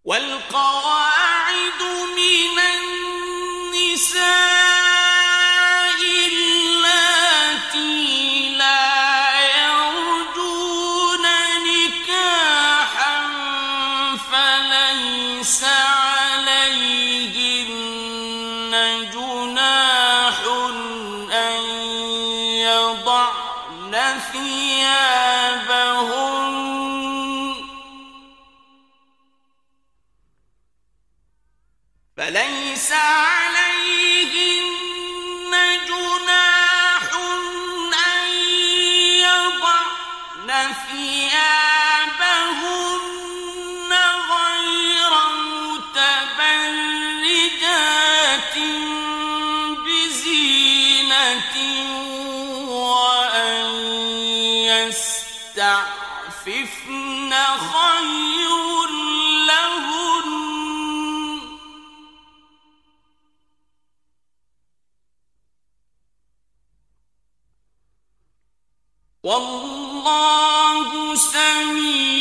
والقواعد من النساء اللاتي لا يرجون نكاحا فليس عليهن جناح أن يضعن ثيابهن فليس عليهن جناح أن يضعن ثيابهن غير متبرجات بزينة وأن يستعففن خير لهن والله سميع